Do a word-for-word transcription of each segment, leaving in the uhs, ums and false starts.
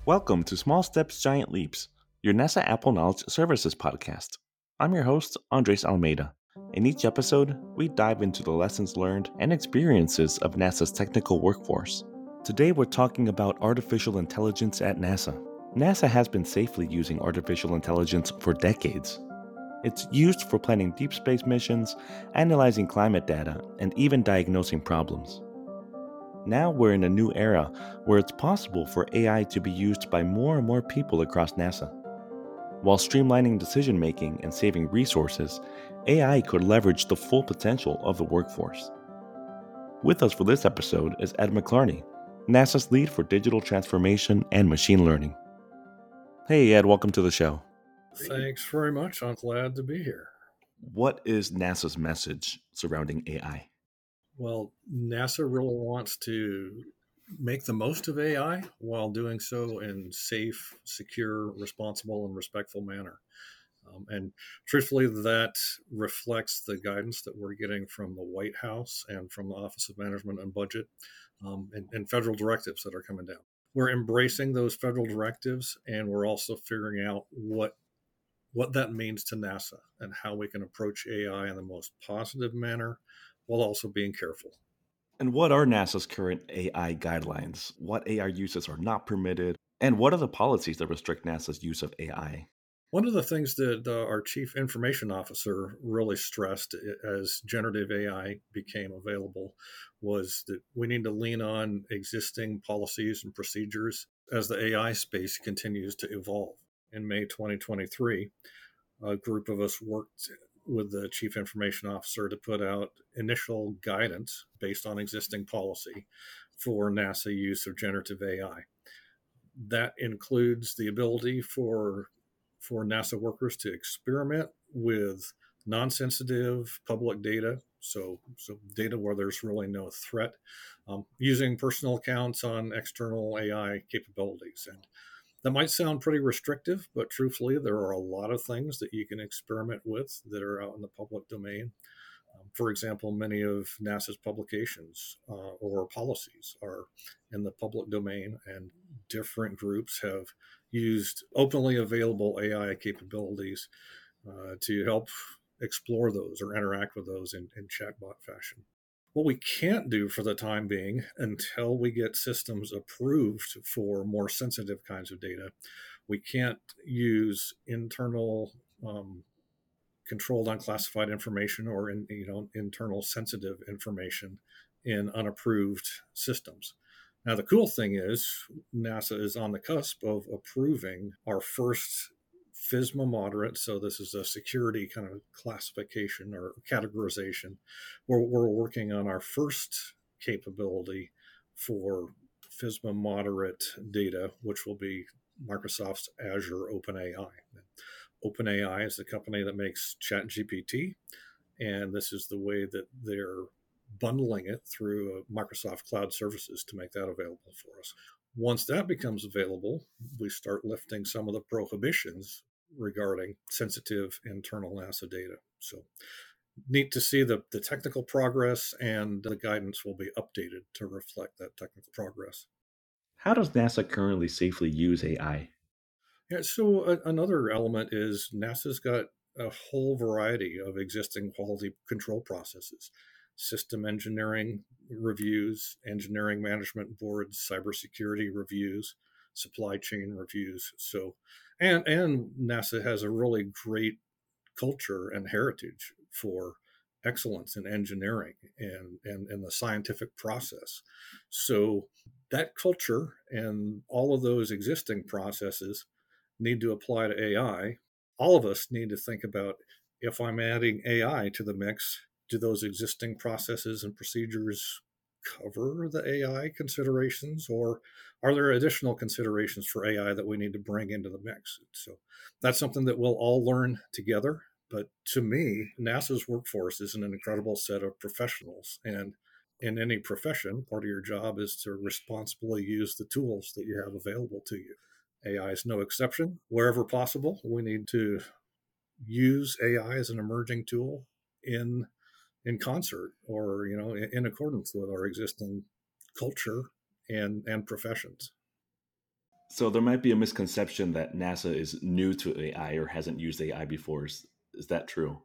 Welcome to Small Steps, Giant Leaps, your NASA Apple Knowledge Services podcast. I'm your host, Andres Almeida. In each episode, we dive into the lessons learned and experiences of NASA's technical workforce. Today, we're talking about artificial intelligence at NASA. NASA has been safely using artificial intelligence for decades. It's used for planning deep space missions, analyzing climate data, and even diagnosing problems. Now we're in a new era where it's possible for A I to be used by more and more people across NASA. While streamlining decision making and saving resources, A I could leverage the full potential of the workforce. With us for this episode is Ed McClarney, NASA's lead for digital transformation and machine learning. Hey Ed, welcome to the show. Thanks very much. I'm glad to be here. What is NASA's message surrounding A I? Well, NASA really wants to make the most of A I while doing so in safe, secure, responsible, and respectful manner. Um, and truthfully, that reflects the guidance that we're getting from the White House and from the Office of Management and Budget um, and, and federal directives that are coming down. We're embracing those federal directives, and we're also figuring out what what that means to NASA and how we can approach A I in the most positive manner while also being careful. And what are NASA's current A I guidelines? What A I uses are not permitted? And what are the policies that restrict NASA's use of A I? One of the things that uh, our chief information officer really stressed as generative A I became available was that we need to lean on existing policies and procedures as the A I space continues to evolve. In May twenty twenty-three, a group of us worked with the chief information officer to put out initial guidance based on existing policy for NASA use of generative A I. That includes the ability for for NASA workers to experiment with non-sensitive public data, so so data where there's really no threat, um, using personal accounts on external A I capabilities. And that might sound pretty restrictive, but truthfully, there are a lot of things that you can experiment with that are out in the public domain. Um, for example, many of NASA's publications uh, or policies are in the public domain, and different groups have used openly available A I capabilities uh, to help explore those or interact with those in, in chatbot fashion. What we can't do for the time being until we get systems approved for more sensitive kinds of data, we can't use internal um, controlled unclassified information or in, you know internal sensitive information in unapproved systems. Now the cool thing is NASA is on the cusp of approving our first FISMA moderate. So this is a security kind of classification or categorization where we're working on our first capability for FISMA moderate data, which will be Microsoft's Azure OpenAI. OpenAI is the company that makes ChatGPT, and this is the way that they're bundling it through Microsoft Cloud Services to make that available for us. Once that becomes available, we start lifting some of the prohibitions regarding sensitive internal NASA data. So neat to see the, the technical progress, and the guidance will be updated to reflect that technical progress. How does NASA currently safely use A I? Yeah, so a, another element is NASA's got a whole variety of existing quality control processes, system engineering reviews, engineering management boards, cybersecurity reviews, supply chain reviews. So, and and NASA has a really great culture and heritage for excellence in engineering and, and, and the scientific process. So that culture and all of those existing processes need to apply to A I. All of us need to think about, if I'm adding A I to the mix, do those existing processes and procedures cover the A I considerations, or are there additional considerations for A I that we need to bring into the mix? So that's something that we'll all learn together. But to me, NASA's workforce is an incredible set of professionals. And in any profession, part of your job is to responsibly use the tools that you have available to you. A I is no exception. Wherever possible, we need to use A I as an emerging tool in in concert, or you know in, in accordance with our existing culture and and professions. So there might be a misconception that NASA is new to A I or hasn't used A I before. Is, is that true?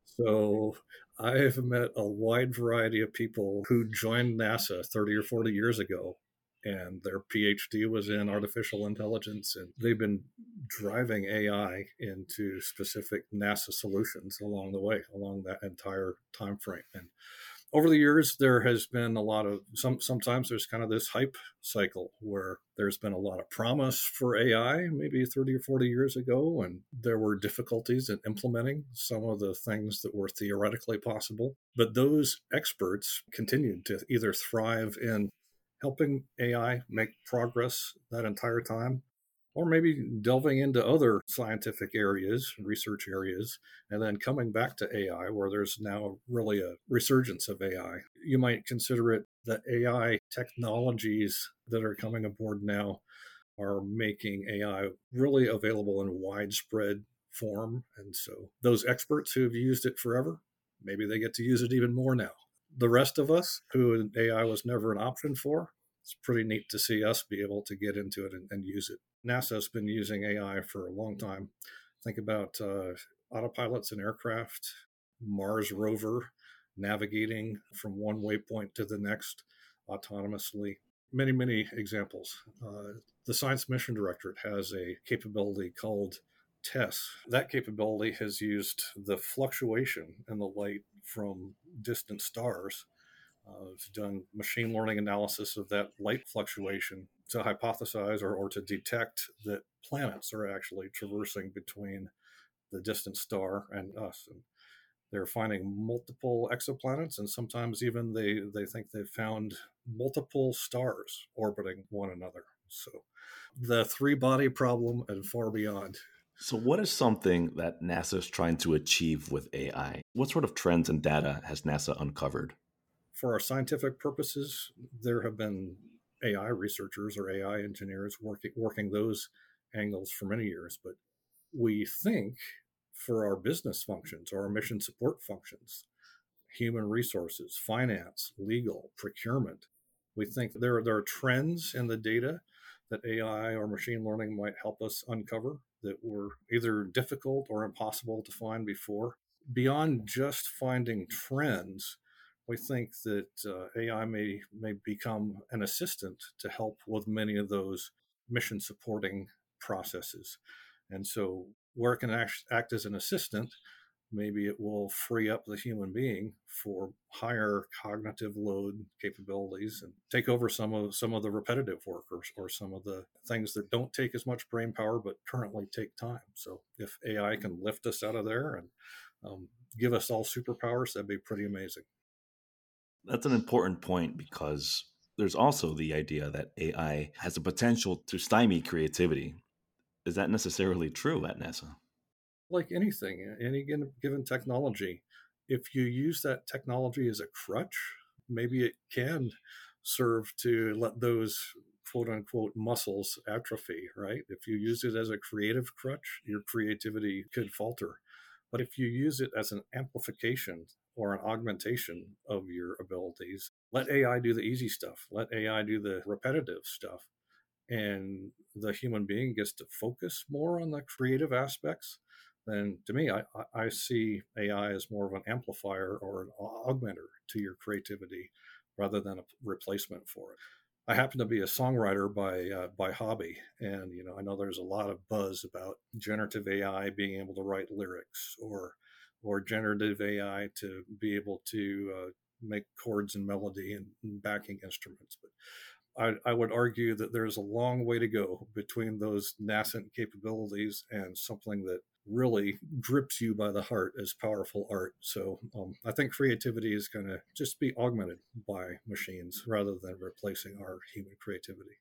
So I've met a wide variety of people who joined NASA thirty or forty years ago, and their PhD was in artificial intelligence, and they've been driving A I into specific NASA solutions along the way, along that entire time frame. And over the years, there has been a lot of some. Sometimes there's kind of this hype cycle where there's been a lot of promise for A I, maybe thirty or forty years ago, and there were difficulties in implementing some of the things that were theoretically possible. But those experts continued to either thrive in helping A I make progress that entire time, or maybe delving into other scientific areas, research areas, and then coming back to A I, where there's now really a resurgence of A I. You might consider it that A I technologies that are coming aboard now are making A I really available in widespread form. And so those experts who have used it forever, maybe they get to use it even more now. The rest of us who A I was never an option for, it's pretty neat to see us be able to get into it and, and use it. NASA's been using A I for a long time. Think about uh, autopilots in aircraft, Mars rover navigating from one waypoint to the next autonomously. Many, many examples. Uh, the Science Mission Directorate has a capability called TESS. That capability has used the fluctuation in the light from distant stars. Uh, it's done machine learning analysis of that light fluctuation to hypothesize or, or to detect that planets are actually traversing between the distant star and us. And they're finding multiple exoplanets, and sometimes even they, they think they've found multiple stars orbiting one another. So the three body problem and far beyond. So, what is something that NASA is trying to achieve with A I? What sort of trends and data has NASA uncovered? For our scientific purposes, there have been A I researchers or A I engineers working working those angles for many years, but we think for our business functions or our mission support functions, human resources, finance, legal, procurement, we think there, there are trends in the data that A I or machine learning might help us uncover that were either difficult or impossible to find before. Beyond just finding trends, we think that uh, A I may, may become an assistant to help with many of those mission supporting processes. And so, where it can act, act as an assistant, maybe it will free up the human being for higher cognitive load capabilities and take over some of some of the repetitive work or, or some of the things that don't take as much brain power but currently take time. So if A I can lift us out of there and um, give us all superpowers, that'd be pretty amazing. That's an important point because there's also the idea that A I has the potential to stymie creativity. Is that necessarily true at NASA? Like anything, any given technology, if you use that technology as a crutch, maybe it can serve to let those quote unquote muscles atrophy, right? If you use it as a creative crutch, your creativity could falter. But if you use it as an amplification or an augmentation of your abilities, let A I do the easy stuff, let A I do the repetitive stuff, and the human being gets to focus more on the creative aspects, then to me, I, I see A I as more of an amplifier or an augmenter to your creativity rather than a replacement for it. I happen to be a songwriter by uh, by hobby, and you know I know there's a lot of buzz about generative A I being able to write lyrics or or generative A I to be able to uh, make chords and melody and backing instruments. But I, I would argue that there's a long way to go between those nascent capabilities and something that really grips you by the heart as powerful art. So um, I think creativity is going to just be augmented by machines rather than replacing our human creativity.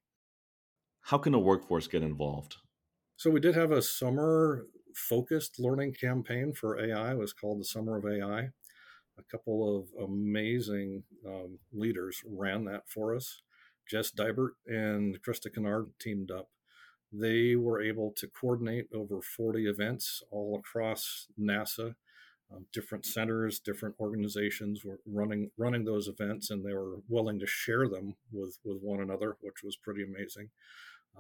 How can a workforce get involved? So we did have a summer focused learning campaign for A I. It was called the Summer of A I. A couple of amazing um, leaders ran that for us. Jess Dybert and Krista Kennard teamed up. They were able to coordinate over forty events all across NASA. Um, different centers, different organizations were running running those events, and they were willing to share them with with one another, which was pretty amazing. Um,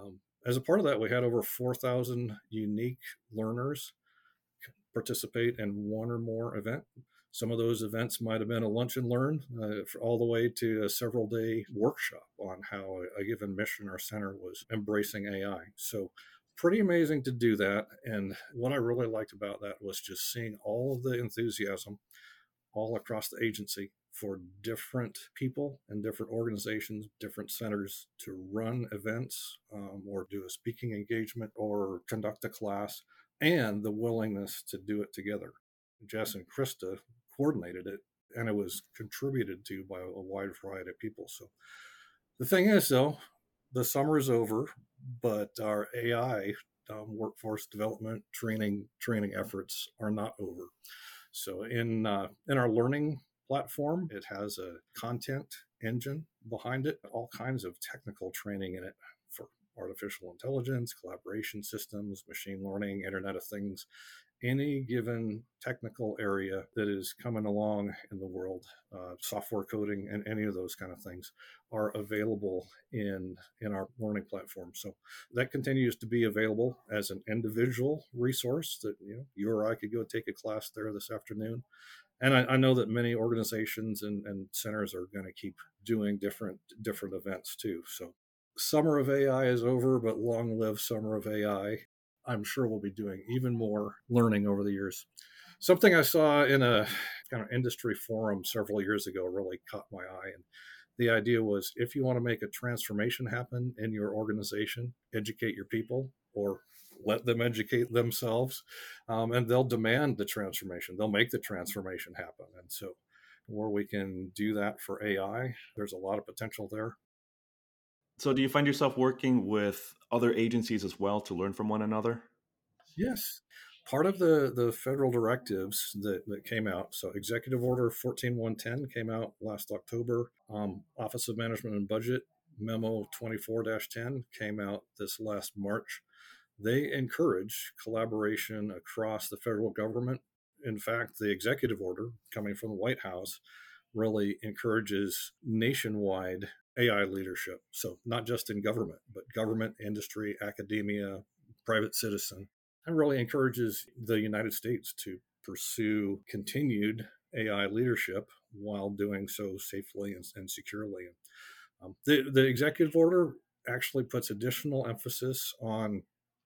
As a part of that, we had over four thousand unique learners participate in one or more event. Some of those events might have been a lunch and learn, uh, all the way to a several day workshop on how a given mission or center was embracing A I. So pretty amazing to do that. And what I really liked about that was just seeing all of the enthusiasm all across the agency for different people and different organizations, different centers to run events, um, or do a speaking engagement or conduct a class, and the willingness to do it together. Jess and Krista coordinated it, and it was contributed to by a wide variety of people. So the thing is, though, the summer is over, but our A I um, workforce development training training efforts are not over. So in uh, in our learning platform, it has a content engine behind it, all kinds of technical training in it for artificial intelligence, collaboration systems, machine learning, Internet of Things, any given technical area that is coming along in the world, uh, software coding and any of those kind of things are available in in our learning platform. So that continues to be available as an individual resource that you know you or I could go take a class there this afternoon. And I, I know that many organizations and, and centers are going to keep doing different different events too. So summer of A I is over, but long live summer of A I. I'm sure we'll be doing even more learning over the years. Something I saw in a kind of industry forum several years ago really caught my eye. And the idea was, if you want to make a transformation happen in your organization, educate your people or let them educate themselves, um, and they'll demand the transformation. They'll make the transformation happen. And so where we can do that for A I, there's a lot of potential there. So, do you find yourself working with other agencies as well to learn from one another? Yes. Part of the, the federal directives that, that came out, so Executive Order fourteen one ten came out last October. Um, Office of Management and Budget Memo twenty-four dash ten came out this last March. They encourage collaboration across the federal government. In fact, the executive order coming from the White House really encourages nationwide A I leadership. So, not just in government, but government, industry, academia, private citizen, and really encourages the United States to pursue continued A I leadership while doing so safely and, and securely. Um, the, the executive order actually puts additional emphasis on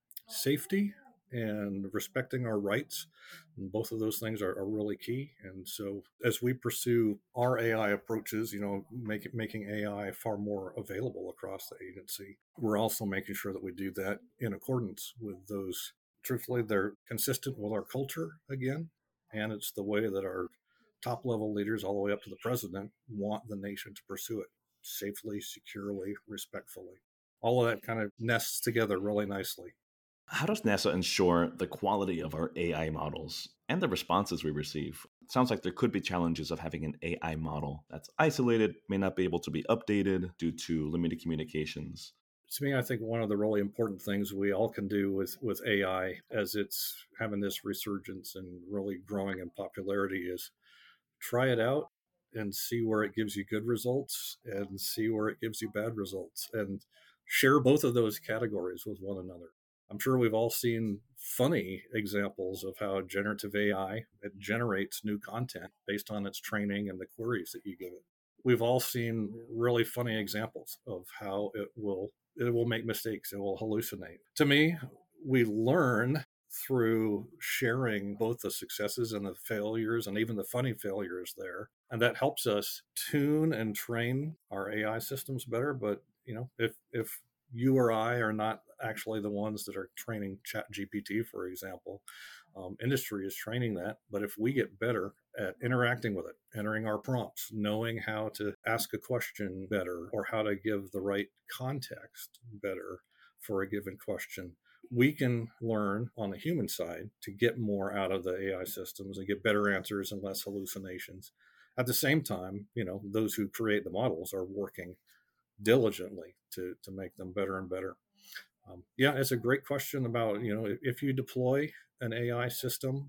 safety and respecting our rights. And both of those things are, are really key. And so as we pursue our A I approaches, you know, make it, making A I far more available across the agency, we're also making sure that we do that in accordance with those. Truthfully, they're consistent with our culture again. And it's the way that our top level leaders, all the way up to the president, want the nation to pursue it safely, securely, respectfully. All of that kind of nests together really nicely. How does NASA ensure the quality of our A I models and the responses we receive? It sounds like there could be challenges of having an A I model that's isolated, may not be able to be updated due to limited communications. To me, I think one of the really important things we all can do with, with A I as it's having this resurgence and really growing in popularity is try it out and see where it gives you good results and see where it gives you bad results, and share both of those categories with one another. I'm sure we've all seen funny examples of how generative A I it generates new content based on its training and the queries that you give it. We've all seen really funny examples of how it will it will make mistakes, it will hallucinate. To me, we learn through sharing both the successes and the failures and even the funny failures there. And that helps us tune and train our A I systems better. But, you know, if, if you or I are not actually the ones that are training ChatGPT, for example, um, industry is training that. But if we get better at interacting with it, entering our prompts, knowing how to ask a question better or how to give the right context better for a given question, we can learn on the human side to get more out of the A I systems and get better answers and less hallucinations. At the same time, you know, those who create the models are working diligently to, to make them better and better. Um, yeah, it's a great question about, you know, if you deploy an A I system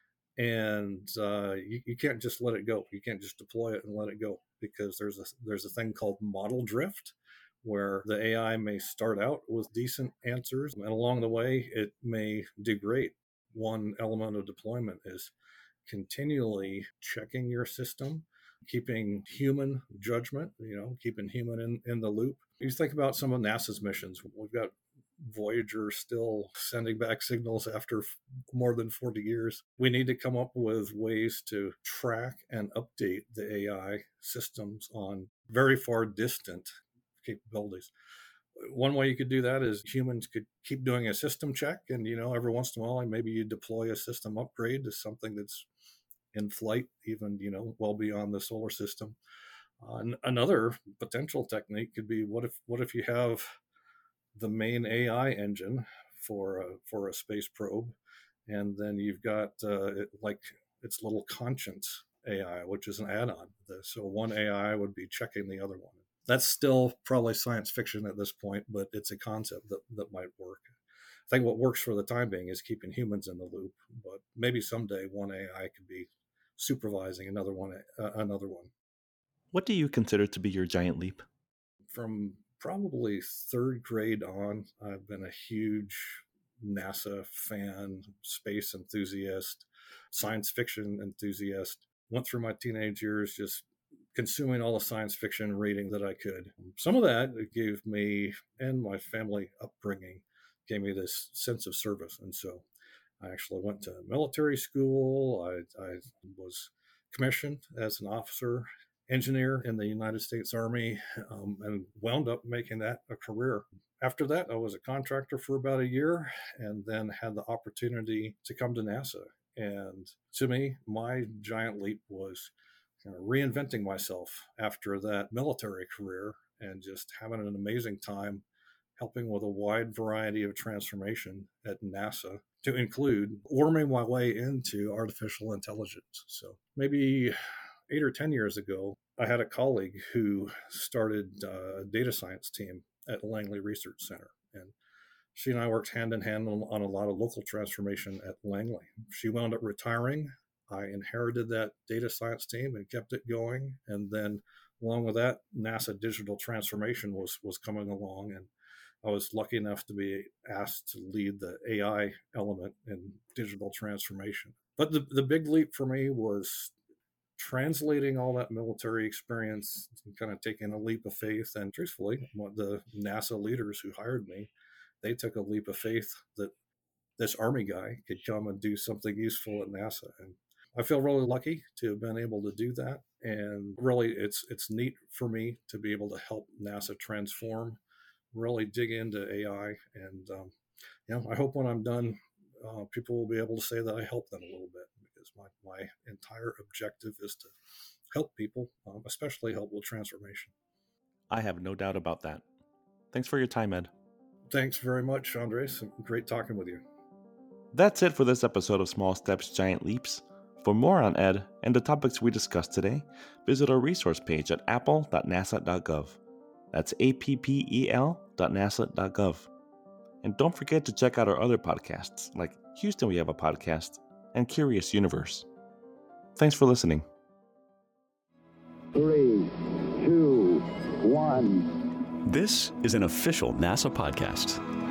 and uh, you, you can't just let it go. You can't just deploy it and let it go, because there's a, there's a thing called model drift, where the A I may start out with decent answers, and along the way, it may degrade. One element of deployment is continually checking your system, keeping human judgment, you know, keeping human in, in the loop. You think about some of NASA's missions. We've got Voyager still sending back signals after more than forty years. We need to come up with ways to track and update the A I systems on very far distant capabilities. One way you could do that is humans could keep doing a system check, and you know, every once in a while, maybe you deploy a system upgrade to something that's in flight, even you know, well beyond the solar system. Uh, another potential technique could be what if what if you have the main A I engine for a, for a space probe, and then you've got uh, it, like its little conscience A I, which is an add-on. So one A I would be checking the other one. That's still probably science fiction at this point, but it's a concept that, that might work. I think what works for the time being is keeping humans in the loop, but maybe someday one A I could be supervising another one. Uh, another one. What do you consider to be your giant leap? From probably third grade on, I've been a huge NASA fan, space enthusiast, science fiction enthusiast. Went through my teenage years just consuming all the science fiction reading that I could. Some of that gave me, and my family upbringing, gave me this sense of service. And so I actually went to military school. I, I was commissioned as an officer engineer in the United States Army, um, and wound up making that a career. After that, I was a contractor for about a year, and then had the opportunity to come to NASA. And to me, my giant leap was kind of reinventing myself after that military career, and just having an amazing time helping with a wide variety of transformation at NASA, to include worming my way into artificial intelligence. So maybe eight or ten years ago, I had a colleague who started a data science team at Langley Research Center. And she and I worked hand in hand on, on a lot of local transformation at Langley. She wound up retiring. I inherited that data science team and kept it going. And then along with that, NASA digital transformation was, was coming along. And I was lucky enough to be asked to lead the A I element in digital transformation. But the, the big leap for me was translating all that military experience, kind of taking a leap of faith. And truthfully, the NASA leaders who hired me, they took a leap of faith that this Army guy could come and do something useful at NASA. And I feel really lucky to have been able to do that. And really, it's it's neat for me to be able to help NASA transform, really dig into A I. And, um, you know, I hope when I'm done, uh, people will be able to say that I helped them a little bit, because my, my entire objective is to help people, um, especially help with transformation. I have no doubt about that. Thanks for your time, Ed. Thanks very much, Andres. Great talking with you. That's it for this episode of Small Steps, Giant Leaps. For more on Ed and the topics we discussed today, visit our resource page at apple dot nasa dot gov. That's A P P E L dot nasa dot gov. And don't forget to check out our other podcasts, like Houston We Have a Podcast and Curious Universe. Thanks for listening. Three, two, one. This is an official NASA podcast.